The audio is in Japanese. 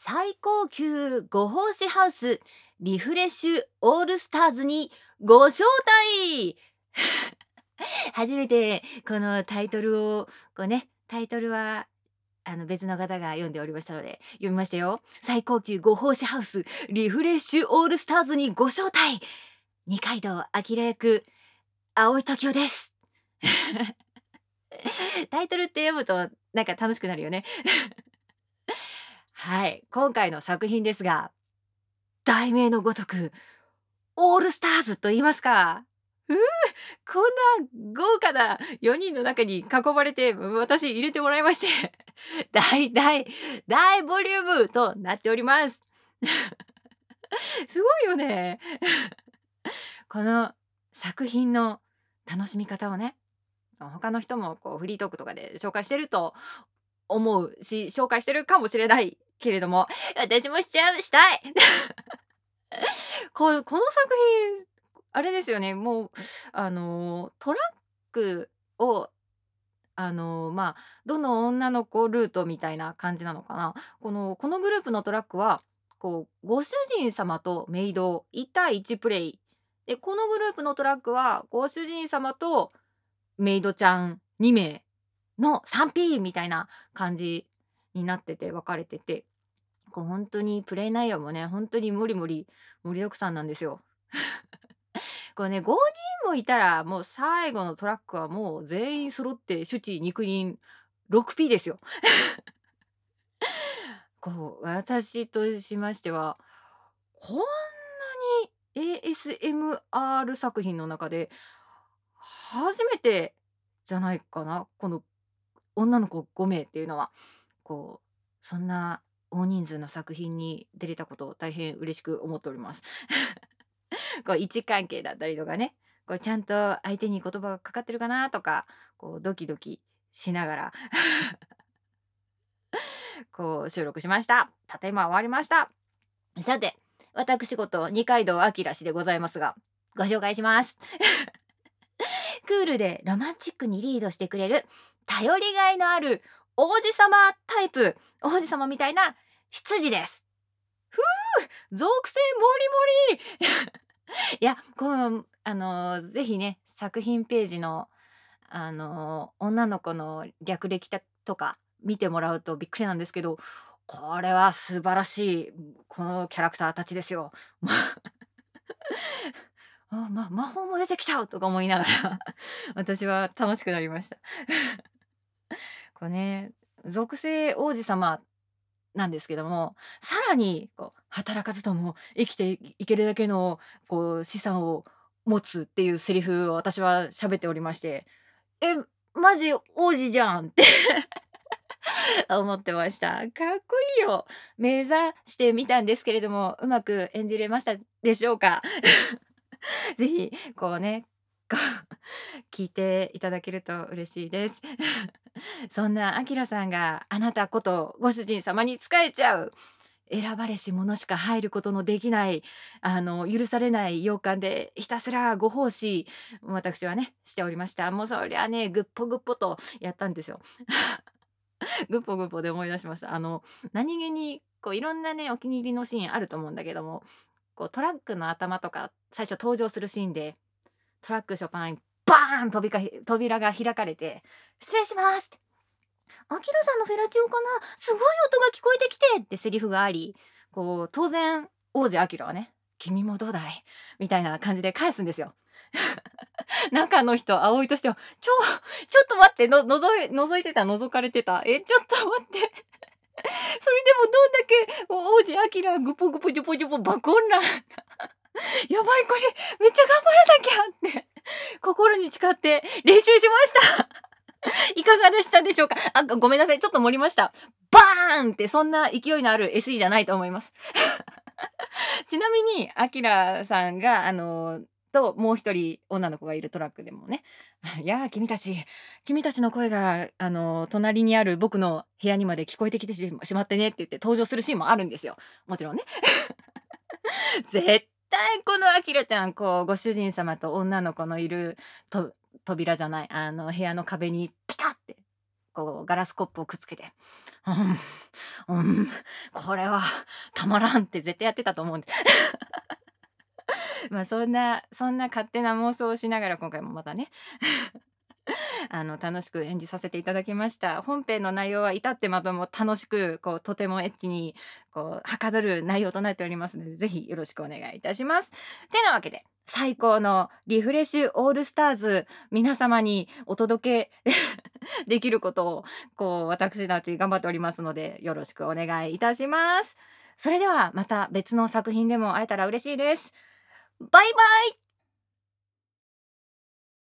最高級ご奉仕ハウスリフレッシュオールスターズにご招待初めてこのタイトルをタイトルは別の方が読んでおりましたので読みましたよ。最高級ご奉仕ハウスリフレッシュオールスターズにご招待、二階堂明役青井時代です。タイトルって読むとなんか楽しくなるよね。はい、今回の作品ですが、題名のごとくオールスターズと言いますか。こんな豪華な4人の中に囲まれて、私入れてもらいまして、大ボリュームとなっております。すごいよね。この作品の楽しみ方をね、他の人もこうフリートークとかで紹介してると思うし、紹介してるかもしれないけれども、私もしたい。この作品、あれですよね、もう、トラックを、どの女の子ルートみたいな感じなのかな。このグループのトラックは、ご主人様とメイド1対1プレイ。で、このグループのトラックは、ご主人様とメイドちゃん2名の 3P みたいな感じになってて、分かれてて、本当にプレイ内容もね、本当に盛りだくさんなんですよ。これね、5人もいたら、もう最後のトラックはもう全員揃って主治肉林 6P ですよ。私としましては、こんなに ASMR 作品の中で、初めてじゃないかな、この女の子5名っていうのは。そんな大人数の作品に出れたことを大変嬉しく思っております。位置関係だったりとかね、ちゃんと相手に言葉がかかってるかなとか、ドキドキしながら収録しました。ただいま終わりました。さて、私事二階堂明氏でございますが、ご紹介します。クールでロマンチックにリードしてくれる頼りがいのある王子様タイプ、王子様みたいな執事です。属性もりもりいや、ぜひね、作品ページの、女の子の略歴とか見てもらうとびっくりなんですけど、これは素晴らしい、このキャラクターたちですよ。魔法も出てきちゃうとか思いながら私は楽しくなりました。これね、属性王子様なんですけども、さらに働かずとも生きていけるだけの資産を持つっていうセリフを私は喋っておりまして、え、マジ王子じゃんって思ってました。かっこいいよ。目指してみたんですけれども、うまく演じれましたでしょうか？ぜひこ聞いていただけると嬉しいです。そんなアキラさんがあなたことご主人様に仕えちゃう、選ばれし者しか入ることのできない、許されない洋館でひたすらご奉仕、私はね、しておりました。もうそりゃね、ぐっぽぐっぽとやったんですよ。ぐっぽぐっぽで思い出しました。何気にいろんなね、お気に入りのシーンあると思うんだけども、トラックの頭とか最初登場するシーンで、トラックショパンバーン扉が開かれて「失礼します」って「アキラさんのフェラチオかな、すごい音が聞こえてきて」ってセリフがあり、当然王子アキラはね「君もどうだい」みたいな感じで返すんですよ。中の人葵としてはちょっと待って、覗いてた、覗かれてた、ちょっと待って、それでもどんだけ王子アキラグポグポジョポジョポ爆音乱やばい、これめっちゃ頑張らなきゃって心に誓って練習しました。いかがでしたでしょうか？ごめんなさい、ちょっと盛りました。バーンってそんな勢いのある SE じゃないと思います。ちなみに、アキラさんが、もう一人女の子がいるトラックでもね、いやー、君たちの声が、隣にある僕の部屋にまで聞こえてきてしまってねって言って登場するシーンもあるんですよ。もちろんね。絶対このアキラちゃん、ご主人様と女の子のいる扉じゃない、部屋の壁にピタって、ガラスコップをくっつけて、 うん、うん、これはたまらんって絶対やってたと思うんで。そんな勝手な妄想をしながら今回もまたね、楽しく演じさせていただきました。本編の内容は至ってまとも楽しく、とてもエッチに、はかどる内容となっておりますので、ぜひよろしくお願いいたします。てなわけで、最高のリフレッシュオールスターズ、皆様にお届けできることを、私たち頑張っておりますので、よろしくお願いいたします。それではまた別の作品でも会えたら嬉しいです。バイバイ。